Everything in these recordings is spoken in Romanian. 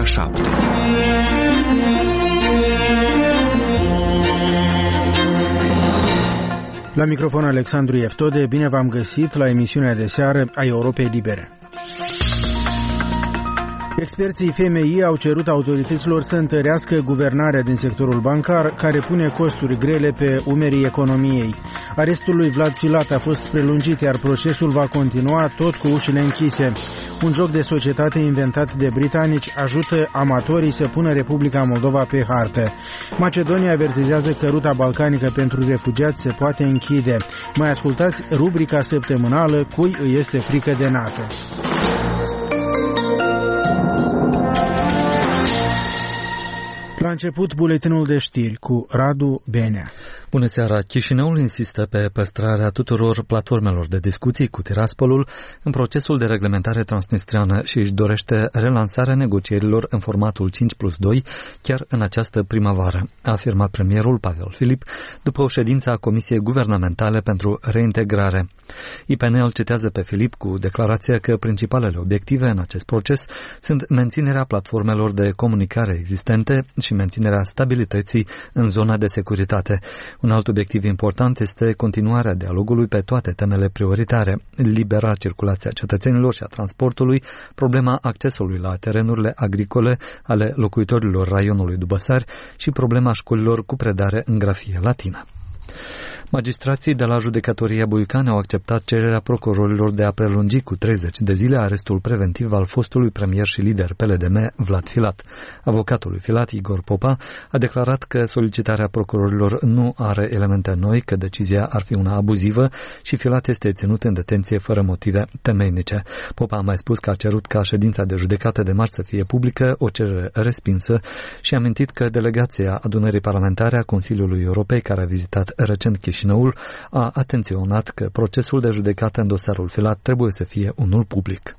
ora 7. La microfon Alexandru Eftode, bine v-am găsit la emisiunea de seară a Europei Libere. Experții FMI au cerut autorităților să întărească guvernarea din sectorul bancar, care pune costuri grele pe umerii economiei. Arestul lui Vlad Filat a fost prelungit, iar procesul va continua tot cu ușile închise. Un joc de societate inventat de britanici ajută amatorii să pună Republica Moldova pe hartă. Macedonia avertizează că ruta balcanică pentru refugiați se poate închide. Mai ascultați rubrica săptămânală Cui îi este frică de NATO. La început, buletinul de știri cu Radu Benea. Bună seara! Chișinăul insistă pe păstrarea tuturor platformelor de discuții cu Tiraspolul în procesul de reglementare transnistreană și își dorește relansarea negocierilor în formatul 5+2 chiar în această primăvară, a afirmat premierul Pavel Filip după o ședință a Comisiei Guvernamentale pentru Reintegrare. IPN îl citează pe Filip cu declarația că principalele obiective în acest proces sunt menținerea platformelor de comunicare existente și menținerea stabilității în zona de securitate. Un alt obiectiv important este continuarea dialogului pe toate temele prioritare, libera circulație a cetățenilor și a transportului, problema accesului la terenurile agricole ale locuitorilor raionului Dubăsari și problema școlilor cu predare în grafie latină. Magistrații de la Judecătoria Buicane au acceptat cererea procurorilor de a prelungi cu 30 de zile arestul preventiv al fostului premier și lider PLDM, Vlad Filat. Avocatul lui Filat, Igor Popa, a declarat că solicitarea procurorilor nu are elemente noi, că decizia ar fi una abuzivă și Filat este ținut în detenție fără motive temeinice. Popa a mai spus că a cerut ca ședința de judecată de marți să fie publică, o cerere respinsă, și a amintit că delegația adunării parlamentare a Consiliului Europei, care a vizitat recent Chișinăul, a atenționat că procesul de judecată în dosarul Filat trebuie să fie unul public.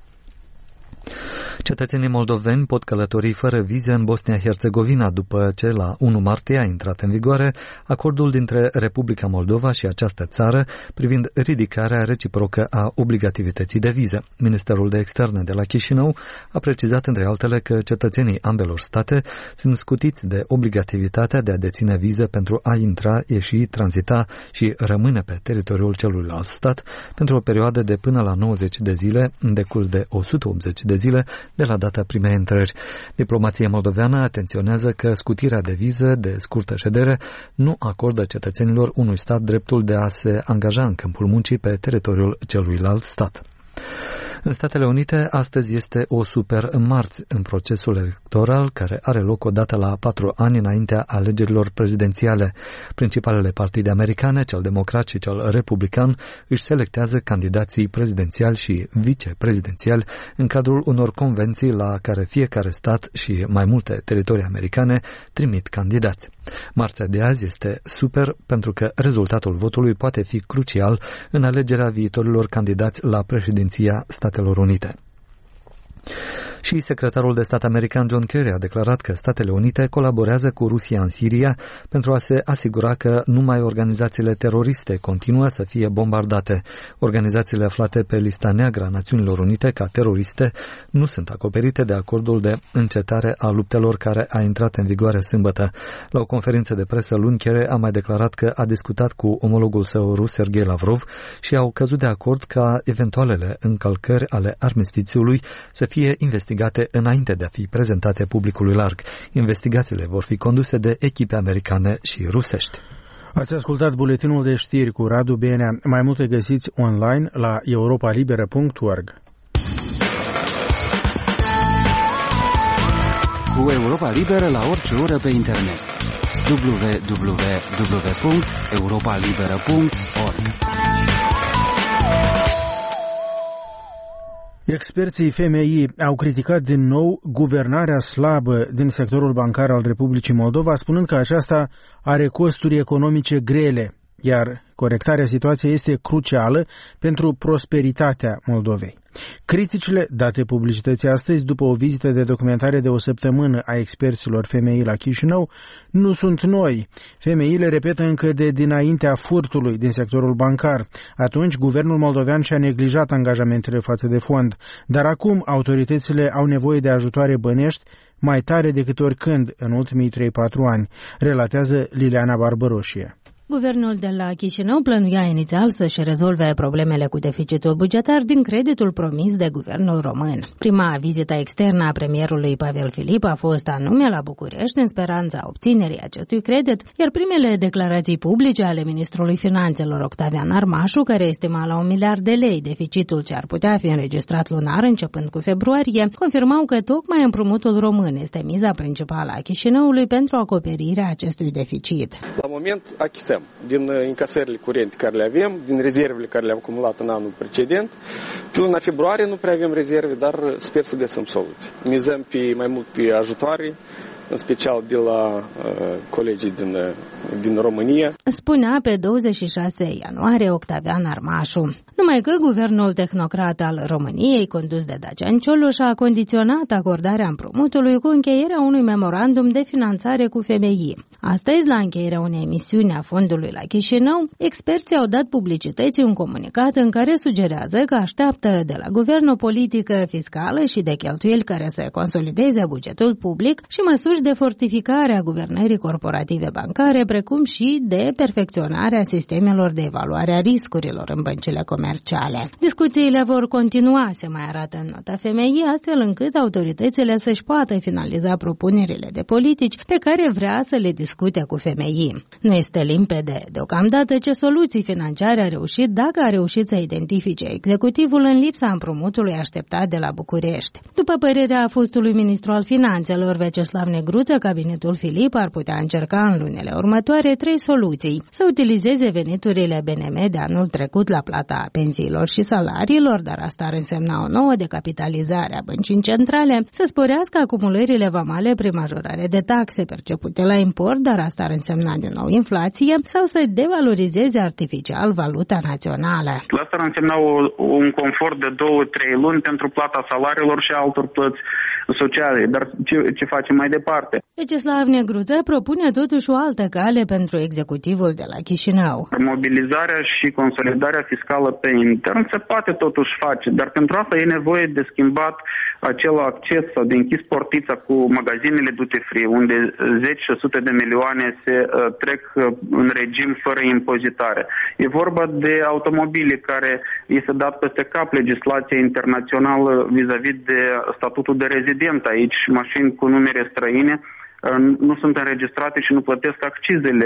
Cetățenii moldoveni pot călători fără vize în Bosnia-Herzegovina după ce la 1 martie a intrat în vigoare acordul dintre Republica Moldova și această țară privind ridicarea reciprocă a obligativității de viză. Ministerul de Externe de la Chișinău a precizat între altele că cetățenii ambelor state sunt scutiți de obligativitatea de a deține viză pentru a intra, ieși, tranzita și rămâne pe teritoriul celuilalt stat pentru o perioadă de până la 90 de zile, în decurs de 180 de zile de la data primei intrări. Diplomația moldoveană atenționează că scutirea de viză de scurtă ședere nu acordă cetățenilor unui stat dreptul de a se angaja în câmpul muncii pe teritoriul celuilalt stat. În Statele Unite, astăzi este o super marți în procesul electoral care are loc odată la 4 ani înaintea alegerilor prezidențiale. Principalele partide americane, cel democrat și cel republican, își selectează candidații prezidențiali și viceprezidențiali în cadrul unor convenții la care fiecare stat și mai multe teritorii americane trimit candidați. Marțea de azi este super pentru că rezultatul votului poate fi crucial în alegerea viitorilor candidați la președinția Statelor Unite. Și secretarul de stat american John Kerry a declarat că Statele Unite colaborează cu Rusia în Siria pentru a se asigura că numai organizațiile teroriste continuă să fie bombardate. Organizațiile aflate pe lista neagră a Națiunilor Unite ca teroriste nu sunt acoperite de acordul de încetare a luptelor care a intrat în vigoare sâmbătă. La o conferință de presă luni, Kerry a mai declarat că a discutat cu omologul său rus, Sergei Lavrov, și au căzut de acord ca eventualele încălcări ale armistițiului să fie investigate înainte de a fi prezentate publicului larg. Investigațiile vor fi conduse de echipe americane și rusești. Ați ascultat buletinul de știri cu Radu Benea. Mai multe găsiți online la europalibera.org. Cu Europa Liberă la orice oră pe internet. www.europalibera.org. Experții FMI au criticat din nou guvernarea slabă din sectorul bancar al Republicii Moldova, spunând că aceasta are costuri economice grele, iar corectarea situației este crucială pentru prosperitatea Moldovei. Criticile date publicității astăzi, după o vizită de documentare de o săptămână a experților FMI la Chișinău, nu sunt noi. FMI le repetă încă de dinaintea furtului din sectorul bancar. Atunci, guvernul moldovean și-a neglijat angajamentele față de fond, dar acum autoritățile au nevoie de ajutoare bănești, mai tare decât oricând în ultimii 3-4 ani, relatează Liliana Barbăroșie. Guvernul de la Chișinău plănuia inițial să-și rezolve problemele cu deficitul bugetar din creditul promis de guvernul român. Prima vizită externă a premierului Pavel Filip a fost anume la București în speranța obținerii acestui credit, iar primele declarații publice ale ministrului finanțelor Octavian Armașu, care estima la 1 miliard de lei deficitul ce ar putea fi înregistrat lunar începând cu februarie, confirmau că tocmai împrumutul român este miza principală a Chișinăului pentru acoperirea acestui deficit. La moment achităm din încasările curente care le avem, din rezervele care le-am acumulat în anul precedent. Pe luna februarie nu prea avem rezerve, dar sper să găsim soluții. Mizăm mai mult pe ajutoare, în special de la colegii din România. Spunea pe 26 ianuarie Octavian Armașu. Numai că guvernul tehnocrat al României, condus de Dacian Cioloș, a condiționat acordarea împrumutului cu încheierea unui memorandum de finanțare cu FMI. Astăzi, la încheierea unei emisiuni a fondului la Chișinău, experții au dat publicității un comunicat în care sugerează că așteaptă de la guvern o politică fiscală și de cheltuieli care să consolideze bugetul public și măsuri de fortificare a guvernării corporative bancare, precum și de perfecționarea sistemelor de evaluare a riscurilor în băncile comerciale. Discuțiile vor continua, se mai arată în nota FMI, astfel încât autoritățile să-și poată finaliza propunerile de politici pe care vrea să le discute cu FMI. Nu este limpede deocamdată ce soluții financiare a reușit, dacă a reușit să identifice executivul în lipsa împrumutului așteptat de la București. După părerea fostului ministru al finanțelor Vyacheslav Negruță, cabinetul Filip ar putea încerca în lunile următoare 3 soluții: să utilizeze veniturile BNM de anul trecut la plata pensiilor și salariilor, dar asta ar însemna o nouă decapitalizare a băncii centrale, să sporească acumulările vamale prin majorare de taxe percepute la import, dar asta ar însemna din nou inflație, sau să devalorizeze artificial valuta națională. Asta ar însemna un confort de 2-3 luni pentru plata salariilor și altor plăți sociale, dar ce facem mai departe? Vyacheslav Negruță propune totuși o altă cale pentru executivul de la Chișinău. Mobilizarea și consolidarea fiscală pe intern se poate totuși face, dar pentru asta e nevoie de schimbat acel acces sau de închis portița cu magazinele duty free, unde 10 și 100 de milioane se trec în regim fără impozitare. E vorba de automobile care este dat peste cap legislația internațională vis-a-vis de statutul de rezident aici, mașini cu numere străine nu sunt înregistrate și nu plătesc accizele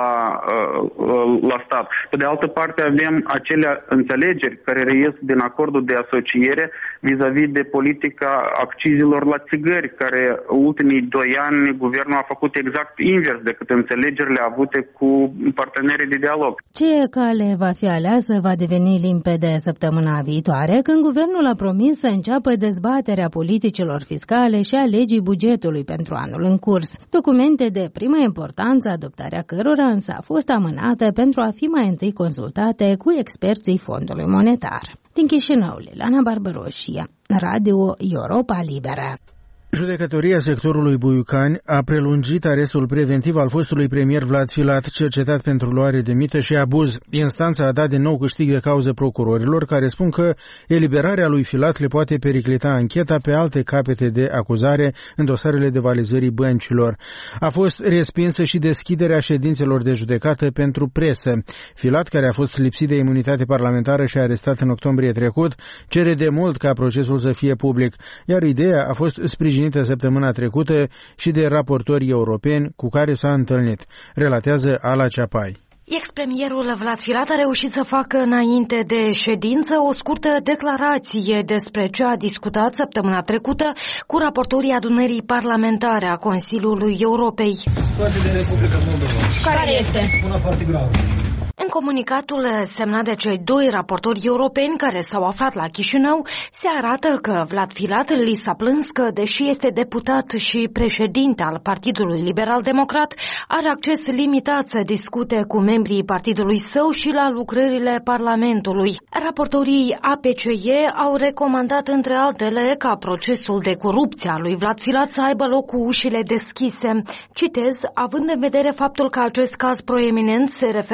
la stat. Pe de altă parte avem acele înțelegeri care reies din acordul de asociere vis-a-vis de politica accizilor la țigări, care ultimii 2 ani guvernul a făcut exact invers decât înțelegerile avute cu partenerii de dialog. Ce cale va fi aleasă va deveni limpede săptămâna viitoare, când guvernul a promis să înceapă dezbaterea politicilor fiscale și a legii bugetului pentru anul în curs. Documente de primă importanță, adoptarea cărora însă a fost amânată pentru a fi mai întâi consultate cu experții Fondului Monetar. Din Chișinău, Liliana Barbăroșie, Radio Europa Liberă. Judecătoria sectorului Buiucani a prelungit arestul preventiv al fostului premier Vlad Filat, cercetat pentru luare de mită și abuz. Instanța a dat din nou câștig de cauză procurorilor, care spun că eliberarea lui Filat le poate periclita ancheta pe alte capete de acuzare în dosarele de valizării băncilor. A fost respinsă și deschiderea ședințelor de judecată pentru presă. Filat, care a fost lipsit de imunitate parlamentară și arestat în octombrie trecut, cere de mult ca procesul să fie public, iar ideea a fost sprijinită săptămâna trecută și de raportori europeni cu care s-a întâlnit, relatează Ala Ceapai. Ex-premierul Vlad Filat a reușit să facă înainte de ședință o scurtă declarație despre ce a discutat săptămâna trecută cu raportorii adunării parlamentare a Consiliului Europei. Situația din Republica Moldova. Care este? Una foarte gravă. În comunicatul semnat de cei 2 raportori europeni care s-au aflat la Chișinău, se arată că Vlad Filat li s-a plâns că, deși este deputat și președinte al Partidului Liberal-Democrat, are acces limitat să discute cu membrii partidului său și la lucrările Parlamentului. Raportorii APCE au recomandat, între altele, ca procesul de corupție al lui Vlad Filat să aibă loc cu ușile deschise. Citez, având în vedere faptul că acest caz proeminent se referă la cea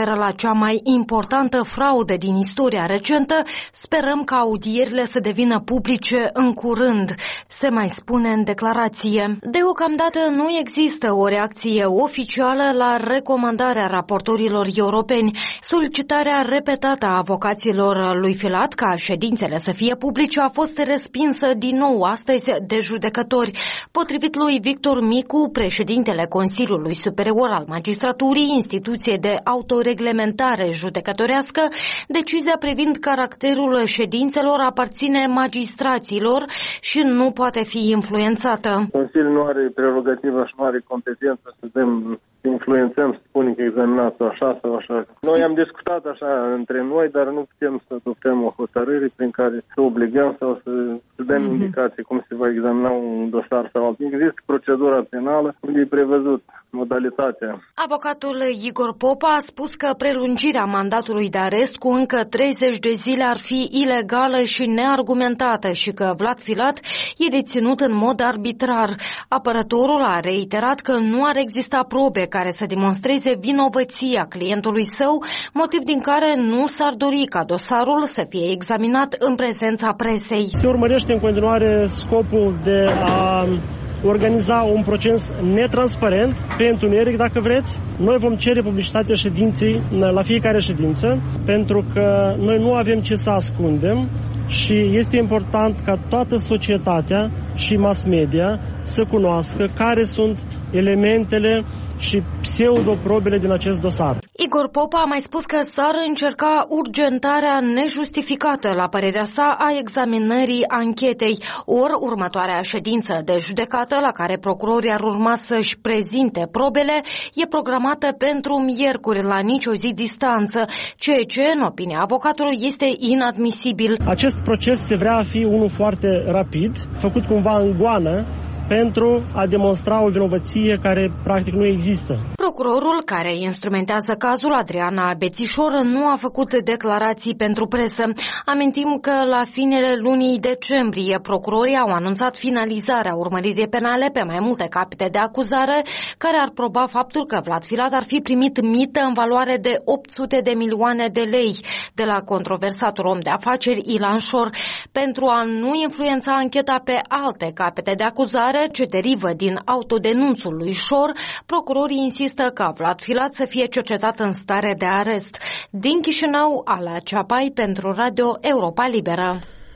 cea mai importantă fraudă din istoria recentă, sperăm ca audierile să devină publice în curând, se mai spune în declarație. Deocamdată nu există o reacție oficială la recomandarea raportorilor europeni. Solicitarea repetată a avocaților lui Filat ca ședințele să fie publice a fost respinsă din nou astăzi de judecători. Potrivit lui Victor Micu, președintele Consiliului Superior al Magistraturii, instituție de autoreglementare judecătorească, decizia privind caracterul ședințelor aparține magistraților și nu poate fi influențată. Consiliul nu are prerogativa și nu are competență să influențăm, să spunem că examinați așa sau așa. Noi am discutat așa între noi, dar nu putem să adoptăm o hotărâre prin care să obligăm sau să dăm indicații cum se va examina un dosar sau altul. Există procedura penală unde e prevăzut modalitatea. Avocatul Igor Popa a spus că prelungirea mandatului de arest cu încă 30 de zile ar fi ilegală și neargumentată și că Vlad Filat e deținut în mod arbitrar. Apărătorul a reiterat că nu ar exista probe care să demonstreze vinovăția clientului său, motiv din care nu s-ar dori ca dosarul să fie examinat în prezența presei. Se urmărește în continuare scopul de a organiza un proces netransparent, pe întuneric dacă vreți. Noi vom cere publicitatea ședinței la fiecare ședință, pentru că noi nu avem ce să ascundem și este important ca toată societatea și mass media să cunoască care sunt elementele și pseudoprobele din acest dosar. Igor Popa a mai spus că s-ar încerca urgentarea nejustificată, la părerea sa, a examinării anchetei, ori următoarea ședință de judecată la care procurorii ar urma să-și prezinte probele e programată pentru miercuri, la nicio zi distanță, ceea ce, în opinia avocatului, este inadmisibil. Acest proces se vrea a fi unul foarte rapid, făcut cumva în goană, pentru a demonstra o vinovăție care practic nu există. Procurorul care instrumentează cazul, Adriana Bețișor, nu a făcut declarații pentru presă. Amintim că la finele lunii decembrie procurorii au anunțat finalizarea urmăririi penale pe mai multe capete de acuzare, care ar proba faptul că Vlad Filat ar fi primit mită în valoare de 800 de milioane de lei de la controversatul om de afaceri Ilan Șor. Pentru a nu influența ancheta pe alte capete de acuzare ce derivă din autodenunțul lui Șor, procurorii insistă ca Vlad Filat să fie cercetat în stare de arest. Din Chișinău, Ala Ceapai pentru Radio Europa Liberă.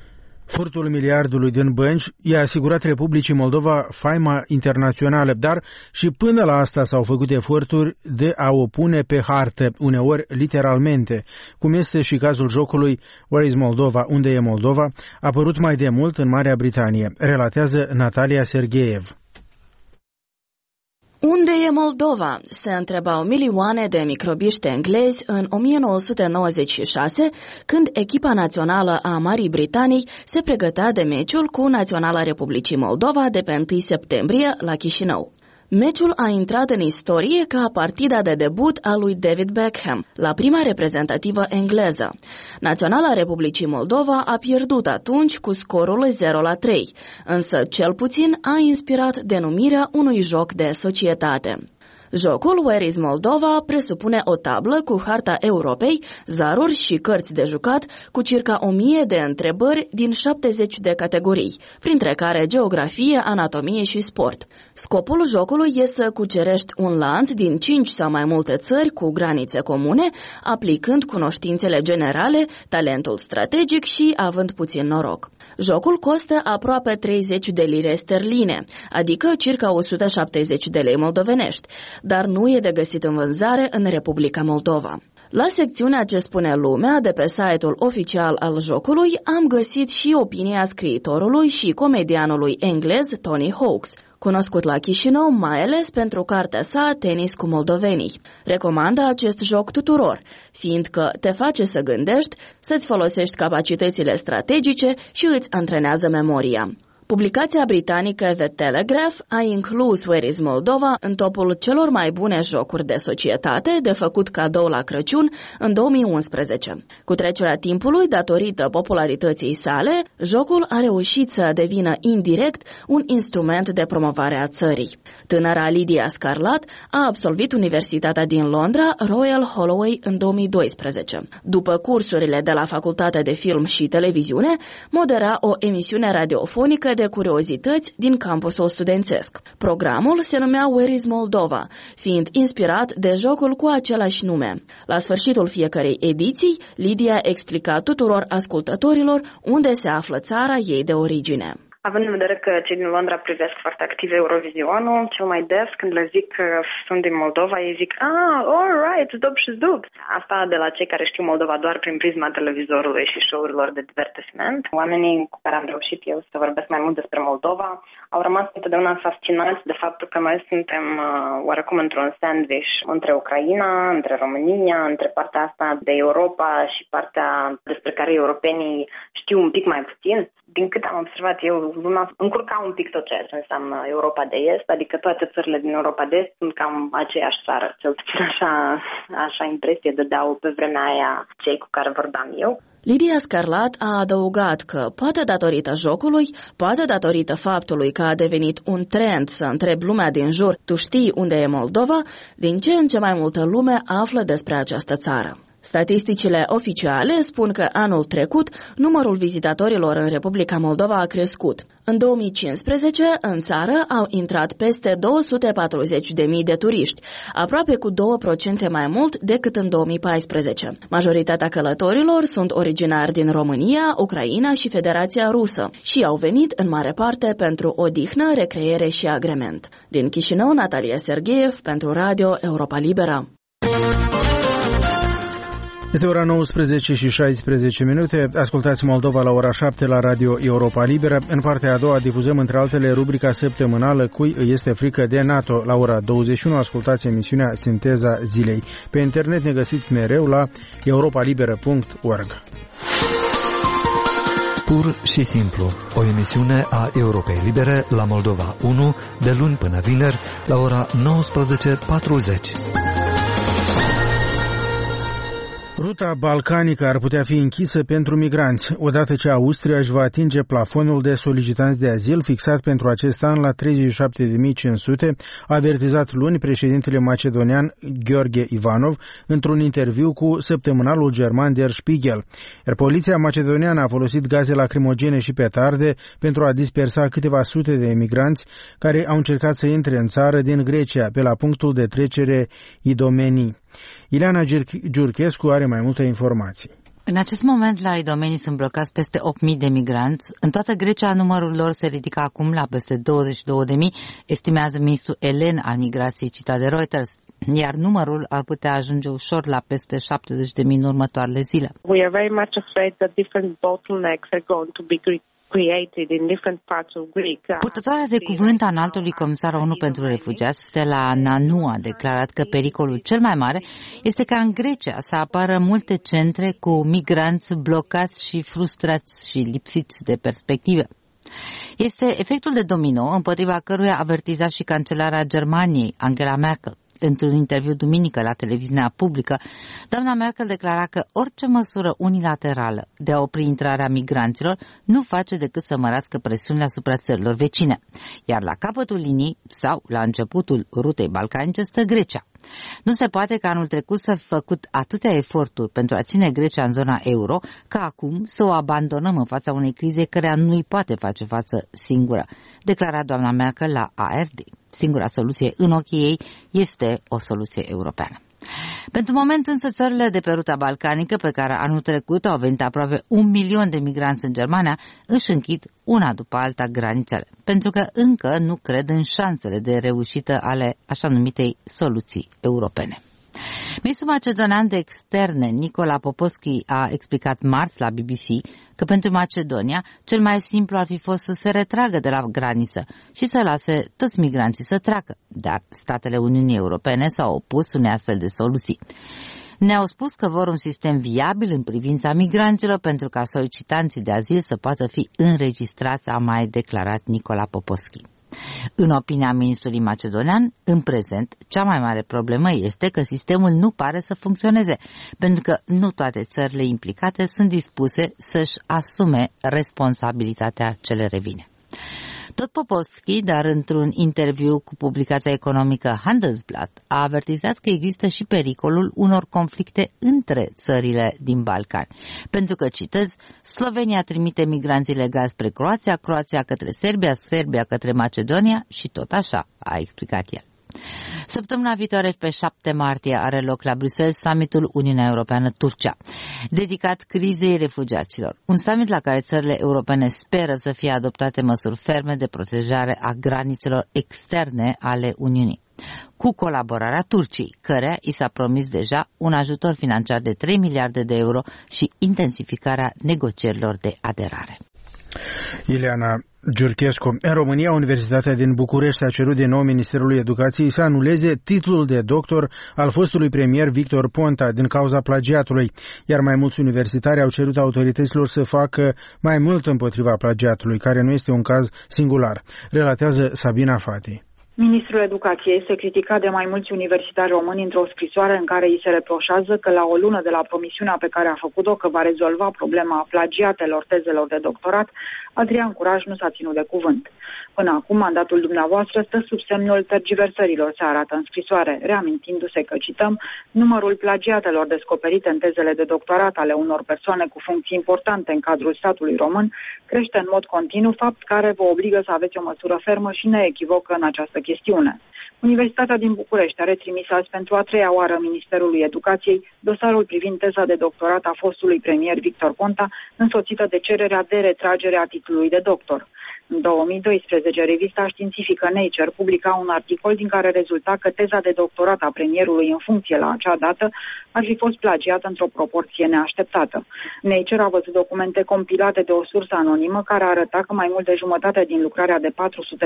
Furtul miliardului din bănci i-a asigurat Republicii Moldova faima internațională, dar și până la asta s-au făcut eforturi de a o pune pe hartă, uneori literalmente, cum este și cazul jocului Where is Moldova? Unde e Moldova? Apărut mai de mult în Marea Britanie, relatează Natalia Sergeev. Unde e Moldova? Se întrebau milioane de microbiști englezi în 1996, când echipa națională a Marii Britanii se pregătea de meciul cu Naționala Republicii Moldova de pe 1 septembrie la Chișinău. Meciul a intrat în istorie ca partida de debut a lui David Beckham, la prima reprezentativă engleză. Naționala Republicii Moldova a pierdut atunci cu scorul 0-3, însă cel puțin a inspirat denumirea unui joc de societate. Jocul Where is Moldova presupune o tablă cu harta Europei, zaruri și cărți de jucat cu circa 1000 de întrebări din 70 de categorii, printre care geografie, anatomie și sport. Scopul jocului este să cucerești un lanț din 5 sau mai multe țări cu granițe comune, aplicând cunoștințele generale, talentul strategic și având puțin noroc. Jocul costă aproape 30 de lire sterline, adică circa 170 de lei moldovenești, dar nu e de găsit în vânzare în Republica Moldova. La secțiunea Ce spune lumea de pe site-ul oficial al jocului am găsit și opinia scriitorului și comedianului englez Tony Hawks, cunoscut la Chișinău mai ales pentru cartea sa Tenis cu moldovenii. Recomandă acest joc tuturor, fiindcă te face să gândești, să-ți folosești capacitățile strategice și îți antrenează memoria. Publicația britanică The Telegraph a inclus Where is Moldova în topul celor mai bune jocuri de societate de făcut cadou la Crăciun în 2011. Cu trecerea timpului, datorită popularității sale, jocul a reușit să devină indirect un instrument de promovare a țării. Tânăra Lydia Scarlat a absolvit Universitatea din Londra, Royal Holloway, în 2012. După cursurile de la Facultatea de Film și Televiziune, modera o emisiune radiofonică de curiozități din campusul studențesc. Programul se numea Where is Moldova, fiind inspirat de jocul cu același nume. La sfârșitul fiecărei ediții, Lydia explica tuturor ascultătorilor unde se află țara ei de origine. Având în vedere că cei din Londra privesc foarte activ Eurovizionul, cel mai des când le zic că sunt din Moldova, ei zic, all right, zdub și zdub. Asta de la cei care știu Moldova doar prin prisma televizorului și show-urilor de divertisment. Oamenii cu care am reușit eu să vorbesc mai mult despre Moldova au rămas întotdeauna fascinați de faptul că noi suntem oarecum într-un sandwich între Ucraina, între România, între partea asta de Europa și partea despre care europenii știu un pic mai puțin. Din cât am observat eu, lumea încurca un pic tot ceea ce înseamnă Europa de Est, adică toate țările din Europa de Est sunt cam aceeași țară. Cel puțin așa impresie dădeau pe vremea aia cei cu care vorbeam eu. Lydia Scarlat a adăugat că, poate datorită jocului, poate datorită faptului că a devenit un trend să întreb lumea din jur, tu știi unde e Moldova, din ce în ce mai multă lume află despre această țară. Statisticile oficiale spun că anul trecut numărul vizitatorilor în Republica Moldova a crescut. În 2015, în țară au intrat peste 240.000 de turiști, aproape cu 2% mai mult decât în 2014. Majoritatea călătorilor sunt originari din România, Ucraina și Federația Rusă și au venit în mare parte pentru odihnă, recreere și agrement. Din Chișinău, Natalia Sergeev pentru Radio Europa Liberă. Este ora 19 și 16 minute. Ascultați Moldova la ora 7 la Radio Europa Liberă. În partea a doua difuzăm între altele rubrica săptămânală Cui îi este frică de NATO. La ora 21 ascultați emisiunea Sinteza Zilei. Pe internet ne găsiți mereu la europalibera.org. Pur și simplu, o emisiune a Europei Libere la Moldova 1 de luni până vineri la ora 19:40. Ruta balcanică ar putea fi închisă pentru migranți, odată ce Austria își va atinge plafonul de solicitanți de azil fixat pentru acest an la 37.500, a avertizat luni președintele macedonian Gheorghe Ivanov într-un interviu cu săptămânalul german Der Spiegel. Iar poliția macedoniană a folosit gaze lacrimogene și petarde pentru a dispersa câteva sute de emigranți care au încercat să intre în țară din Grecia pe la punctul de trecere Idomeni. Ileana Giurchescu are mai multe informații. În acest moment la Idomeni sunt blocați peste 8.000 de migranți. În toată Grecia numărul lor se ridică acum la peste 22.000, estimează ministrul elen al migrației citat de Reuters, iar numărul ar putea ajunge ușor la peste 70.000 în următoarele zile. We are very much afraid that different bottlenecks are going to be created in different parts of Greece. Purtătoarea de cuvânt a înaltului comisar ONU pentru refugiați, Stella Nanu, a declarat că pericolul cel mai mare este ca în Grecia să apară multe centre cu migranți blocați și frustrați și lipsiți de perspective. Este efectul de domino împotriva căruia avertiza și cancelarea Germaniei, Angela Merkel. Într-un interviu duminică la televiziunea publică, doamna Merkel declara că orice măsură unilaterală de a opri intrarea migranților nu face decât să mărească presiunile asupra țărilor vecine, iar la capătul liniei sau la începutul rutei balcanice stă Grecia. Nu se poate ca anul trecut să fi făcut atâtea eforturi pentru a ține Grecia în zona euro, ca acum să o abandonăm în fața unei crize care nu îi poate face față singură, declara doamna Merkel la ARD. Singura soluție în ochii ei este o soluție europeană. Pentru moment însă țările de pe ruta balcanică, pe care anul trecut au venit aproape 1 milion de migranți în Germania, își închid una după alta granițele, pentru că încă nu cred în șansele de reușită ale așa numitei soluții europene. Ministrul macedonian de externe, Nicola Popovski, a explicat marți la BBC că pentru Macedonia cel mai simplu ar fi fost să se retragă de la graniță și să lase toți migranții să treacă, dar statele Uniunii Europene s-au opus unei astfel de soluții. Ne-au spus că vor un sistem viabil în privința migranților pentru ca solicitanții de azil să poată fi înregistrați, a mai declarat Nicola Popovski. În opinia ministrului macedonian, în prezent, cea mai mare problemă este că sistemul nu pare să funcționeze, pentru că nu toate țările implicate sunt dispuse să-și asume responsabilitatea ce le revine. Tot Popovski, dar într-un interviu cu publicația economică Handelsblatt, a avertizat că există și pericolul unor conflicte între țările din Balcani. Pentru că, citez, Slovenia trimite migranți ilegali spre Croația, Croația către Serbia, Serbia către Macedonia și tot așa, a explicat el. Săptămâna viitoare, pe 7 martie, are loc la Bruxelles summitul Uniunea Europeană-Turcia, dedicat crizei refugiaților. Un summit la care țările europene speră să fie adoptate măsuri ferme de protejare a granițelor externe ale Uniunii, cu colaborarea Turciei, căreia i s-a promis deja un ajutor financiar de 3 miliarde de euro și intensificarea negocierilor de aderare. Ileana Giurchescu. În România, Universitatea din București a cerut din nou Ministerului Educației să anuleze titlul de doctor al fostului premier Victor Ponta din cauza plagiatului, iar mai mulți universitari au cerut autorităților să facă mai mult împotriva plagiatului, care nu este un caz singular, relatează Sabina Fati. Ministrul Educației este criticat de mai mulți universitari români într-o scrisoare în care îi se reproșează că la o lună de la promisiunea pe care a făcut-o că va rezolva problema plagiatelor tezelor de doctorat, Adrian Curaj nu s-a ținut de cuvânt. Până acum, mandatul dumneavoastră stă sub semnul tergiversărilor, se arată în scrisoare, reamintindu-se că, cităm, numărul plagiatelor descoperite în tezele de doctorat ale unor persoane cu funcții importante în cadrul statului român crește în mod continuu, fapt care vă obligă să aveți o măsură fermă și neechivocă în această chestiune. Universitatea din București are trimis azi pentru a treia oară Ministerului Educației dosarul privind teza de doctorat a fostului premier Victor Ponta, însoțită de cererea de retragere a titlului de doctor. În 2012, revista științifică Nature publica un articol din care rezulta că teza de doctorat a premierului în funcție la acea dată ar fi fost plagiată într-o proporție neașteptată. Nature a văzut documente compilate de o sursă anonimă care arăta că mai mult de jumătate din lucrarea de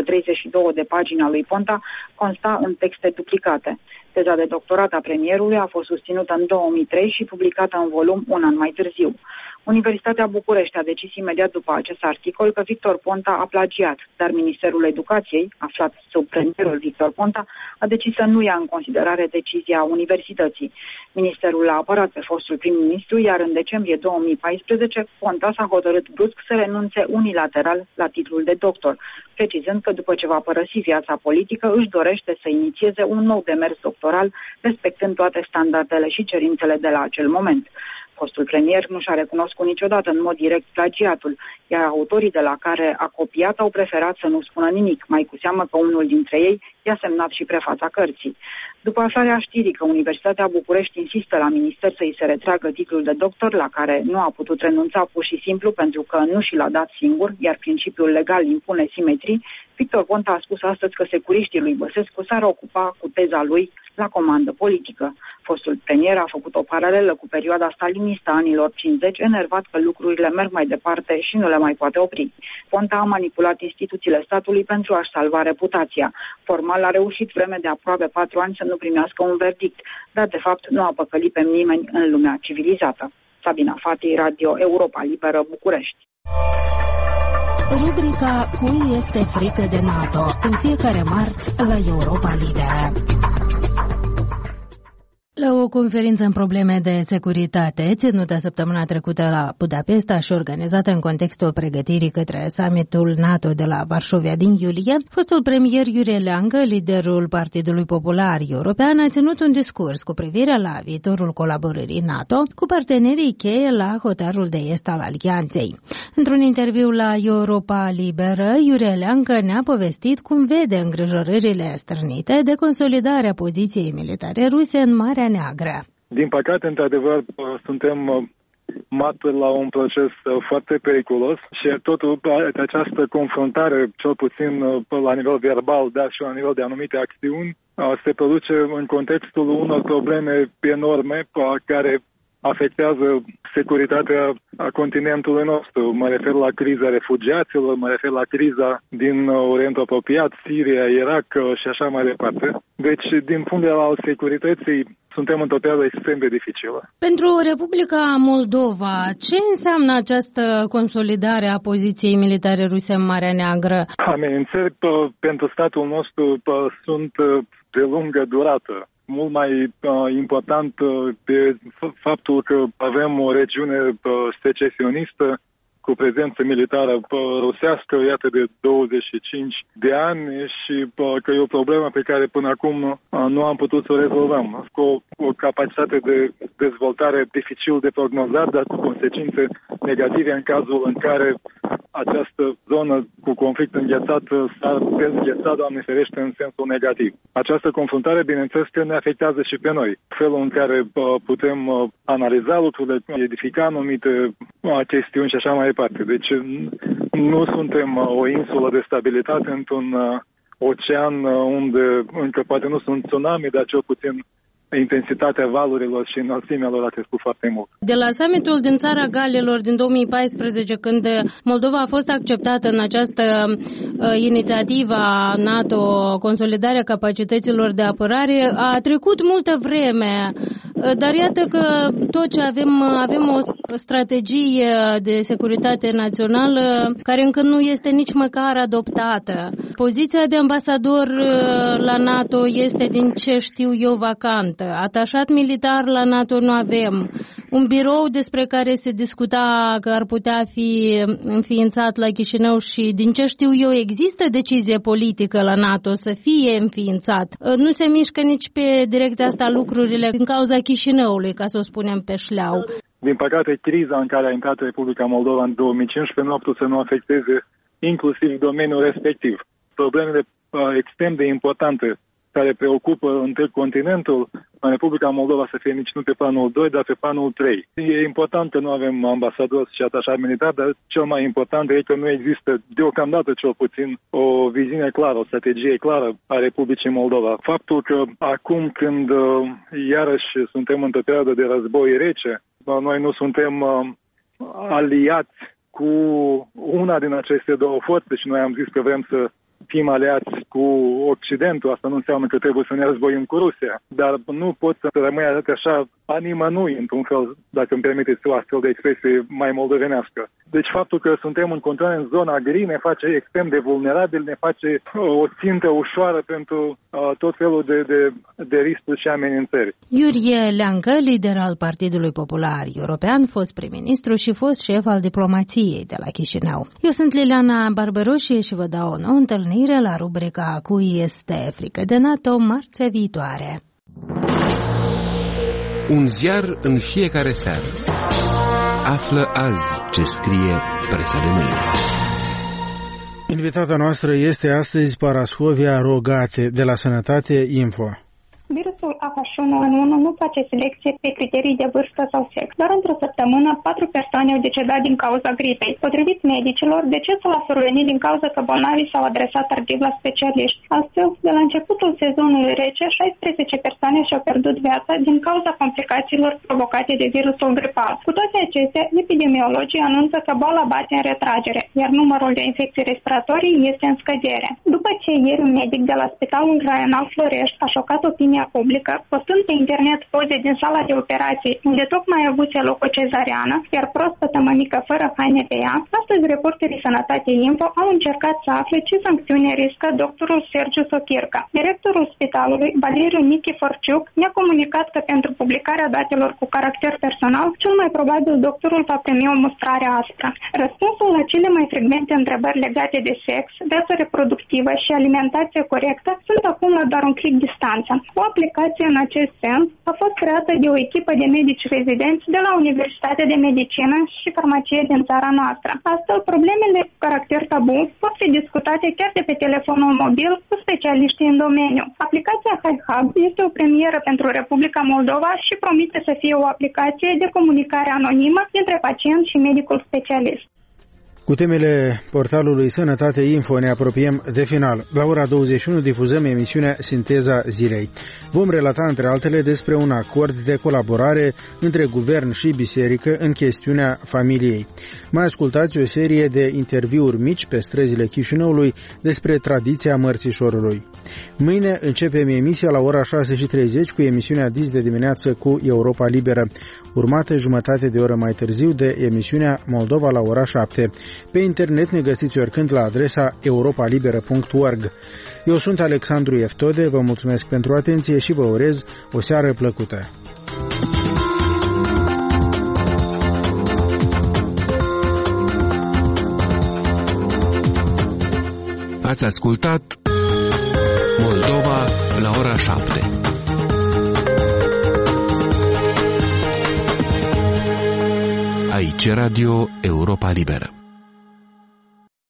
432 de pagini a lui Ponta consta în texte duplicate. Teza de doctorat a premierului a fost susținută în 2003 și publicată în volum un an mai târziu. Universitatea București a decis imediat după acest articol că Victor Ponta a plagiat, dar Ministerul Educației, aflat sub premierul Victor Ponta, a decis să nu ia în considerare decizia universității. Ministerul l-a apărat pe fostul prim-ministru, iar în decembrie 2014 Ponta s-a hotărât brusc să renunțe unilateral la titlul de doctor, precizând că după ce va părăsi viața politică își dorește să inițieze un nou demers doctoral, respectând toate standardele și cerințele de la acel moment. Fostul premier nu și-a recunoscut niciodată în mod direct plagiatul, iar autorii de la care a copiat au preferat să nu spună nimic, mai cu seamă că unul dintre ei i-a semnat și prefața cărții. După aflarea știrii că Universitatea București insistă la minister să-i se retragă titlul de doctor, la care nu a putut renunța pur și simplu pentru că nu și l-a dat singur, iar principiul legal impune simetrii, Victor Ponta a spus astăzi că securiștii lui Băsescu s-ar ocupa cu teza lui la comandă politică. Fostul premier a făcut o paralelă cu perioada stalinistă anilor 50, enervat că lucrurile merg mai departe și nu le mai poate opri. Ponta a manipulat instituțiile statului pentru a-și salva reputația. Formal a reușit vreme de aproape 4 ani să nu primească un verdict, dar de fapt nu a păcălit pe nimeni în lumea civilizată. Sabina Fati, Radio Europa Liberă, București. Rubrica Cui este frică de NATO? În fiecare marți la Europa Liberă. La o conferință în probleme de securitate, ținută săptămâna trecută la Budapesta și organizată în contextul pregătirii către summitul NATO de la Varșovia din iulie, fostul premier Iurie Leangă, liderul Partidului Popular European, a ținut un discurs cu privire la viitorul colaborării NATO cu partenerii cheie la hotarul de est al alianței. Într-un interviu la Europa Liberă, Iurie Leangă ne-a povestit cum vede îngrijorările stârnite de consolidarea poziției militare ruse în Marea Neagră. Din păcate, într-adevăr, suntem martori la un proces foarte periculos și totul, această confruntare, cel puțin la nivel verbal, dar și la nivel de anumite acțiuni, se produce în contextul unor probleme enorme care afectează securitatea continentului nostru. Mă refer la criza refugiaților, mă refer la criza din Orientul Apropiat, Siria, Irak și așa mai departe. Deci, din punct de vedere al securității, suntem într-o perioadă extrem de dificilă. Pentru Republica Moldova, ce înseamnă această consolidare a poziției militare ruse în Marea Neagră? Amenințări pentru statul nostru sunt de lungă durată. Mult mai important de faptul că avem o regiune secesionistă cu prezență militară rusească, iată, de 25 de ani și că e o problemă pe care până acum nu am putut să o rezolvăm. Cu o capacitate de dezvoltare dificil de prognozat, dar cu consecințe negative în cazul în care această zonă cu conflict înghețat s-ar dezgheța, Doamne ferește, în sensul negativ. Această confruntare, bineînțeles, că ne afectează și pe noi. Felul în care putem analiza lucrurile, edifica anumite chestiuni și așa mai departe. Deci nu suntem o insulă de stabilitate într-un ocean unde încă poate nu sunt tsunami, dar cel puțin intensitatea valurilor și înălțimea lor a crescut foarte mult. De la summitul din Țara Galilor din 2014, când Moldova a fost acceptată în această inițiativă a NATO, consolidarea capacităților de apărare, a trecut multă vreme, dar iată că tot ce avem o strategie de securitate națională care încă nu este nici măcar adoptată. Poziția de ambasador la NATO este, din ce știu eu, vacantă. Atașat militar la NATO nu avem. Un birou despre care se discuta că ar putea fi înființat la Chișinău și, din ce știu eu, există decizie politică la NATO să fie înființat. Nu se mișcă nici pe direcția asta lucrurile din cauza Chișinăului, ca să o spunem pe șleau. Din păcate, criza în care a intrat Republica Moldova în 2015 nu a putut să nu afecteze inclusiv domeniul respectiv. Problemele extrem de importante care preocupă întreg continentul în Republica Moldova să fie nici nu pe planul 2, dar pe planul 3. E important că nu avem ambasadori și atașat militar, dar cel mai important e că nu există, deocamdată cel puțin, o viziune clară, o strategie clară a Republicii Moldova. Faptul că acum când iarăși suntem într-o perioadă de război rece, noi nu suntem aliați cu una din aceste două forțe și noi am zis că vrem să fim aliați cu Occidentul, asta nu înseamnă că trebuie să ne războim cu Rusia, dar nu pot să rămâi așa a nimănui, într-un fel, dacă îmi permiteți o astfel de expresie mai moldovenească. Deci faptul că suntem în continuare în zona gri ne face extrem de vulnerabil, ne face o țintă ușoară pentru tot felul de riscuri și amenințări. Iurie Leancă, lider al Partidului Popular European, fost prim-ministru și fost șef al diplomației de la Chișinău. Eu sunt Liliana Barbaroșie și vă dau o nouă întâlnire la rubrica Cui este frică de NATO marțea viitoare. Un ziar în fiecare seară. Află azi ce scrie presa de mâine. Invitata noastră este astăzi Parascovia Rogate de la Sănătate Info. Virusul AH1N1 nu face selecție pe criterii de vârstă sau sex. Doar într-o săptămână, 4 persoane au decedat din cauza gripei. Potrivit medicilor, decesul a survenit din cauza că bolnavii s-au adresat tardiv la specialiști. Astfel, de la începutul sezonului rece, 16 persoane și-au pierdut viața din cauza complicațiilor provocate de virusul gripal. Cu toate acestea, epidemiologii anunță că boala bate în retragere, iar numărul de infecții respiratorii este în scădere. După ce ieri un medic de la Spitalul Raional Florești a șocat opinia publică, postând pe internet poze din sala de operații, unde tocmai avuse loc o cezariană, iar proaspătă mămică fără haine pe ea, astăzi reporterii Sănătate Info au încercat să afle ce sancțiune riscă doctorul Sergiu Sochirca. Directorul spitalului, Valeriu Nichiforciuc, ne-a comunicat că pentru publicarea datelor cu caracter personal, cel mai probabil doctorul va primi o mustrare aspră. Răspunsul la cele mai frecvente întrebări legate de sex, viață reproductivă și alimentație corectă sunt acum la doar un clic distanță. O aplicație în acest sens a fost creată de o echipă de medici rezidenți de la Universitatea de Medicină și Farmacie din țara noastră. Astfel, problemele cu caracter tabu pot fi discutate chiar de pe telefonul mobil cu specialiștii în domeniu. Aplicația HiHub este o premieră pentru Republica Moldova și promite să fie o aplicație de comunicare anonimă între pacient și medicul specialist. Cu temele portalului Sănătate Info ne apropiem de final. La ora 21 difuzăm emisiunea Sinteza Zilei. Vom relata, între altele, despre un acord de colaborare între guvern și biserică în chestiunea familiei. Mai ascultați o serie de interviuri mici pe străzile Chișinăului despre tradiția mărțișorului. Mâine începem emisia la ora 6:30 cu emisiunea Dis de dimineață cu Europa Liberă, urmată jumătate de oră mai târziu de emisiunea Moldova la ora 7. Pe internet ne găsiți oricând la adresa europalibera.org. Eu sunt Alexandru Eftode, vă mulțumesc pentru atenție și vă urez o seară plăcută. Ați ascultat Moldova la ora 7. Aici Radio Europa Liberă.